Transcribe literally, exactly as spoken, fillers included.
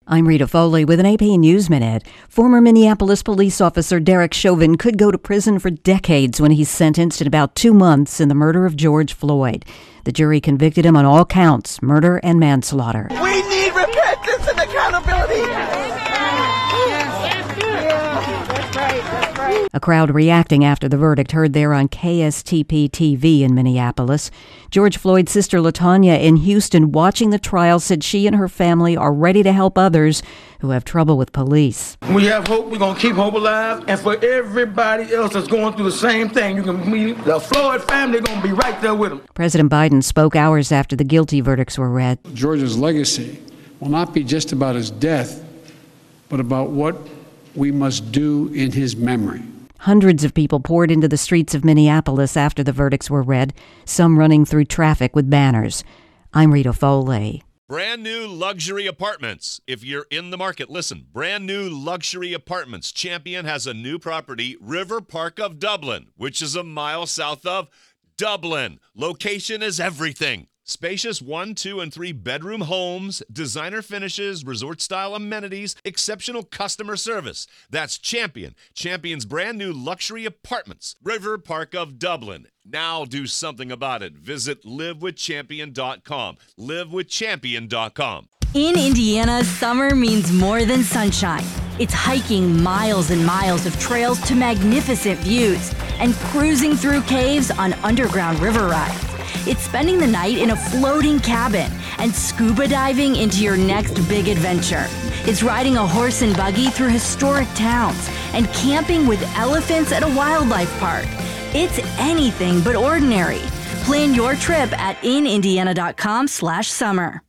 I'm Rita Foley with an A P News Minute. Former Minneapolis police officer Derek Chauvin could go to prison for decades when he's sentenced in about two months in the murder of George Floyd. The jury convicted him on all counts, murder and manslaughter. We need repentance and accountability. A crowd reacting after the verdict heard there on K S T P T V in Minneapolis. George Floyd's sister LaTanya in Houston watching the trial said she and her family are ready to help others who have trouble with police. We have hope. We're going to keep hope alive. And for everybody else that's going through the same thing, you can meet the Floyd family going to be right there with them. President Biden spoke hours after the guilty verdicts were read. George's legacy will not be just about his death, but about what we must do in his memory. Hundreds of people poured into the streets of Minneapolis after the verdicts were read, some running through traffic with banners. I'm Rita Foley. Brand new luxury apartments. If you're in the market, listen. Brand new luxury apartments. Champion has a new property, River Park of Dublin, which is a mile south of Dublin. Location is everything. Spacious one, two, and three bedroom homes, designer finishes, resort-style amenities, exceptional customer service. That's Champion. Champion's brand new luxury apartments. River Park of Dublin. Now do something about it. Visit live with champion dot com. live with champion dot com. In Indiana, summer means more than sunshine. It's hiking miles and miles of trails to magnificent views and cruising through caves on underground river rides. It's spending the night in a floating cabin and scuba diving into your next big adventure. It's riding a horse and buggy through historic towns and camping with elephants at a wildlife park. It's anything but ordinary. Plan your trip at in indiana dot com slash summer.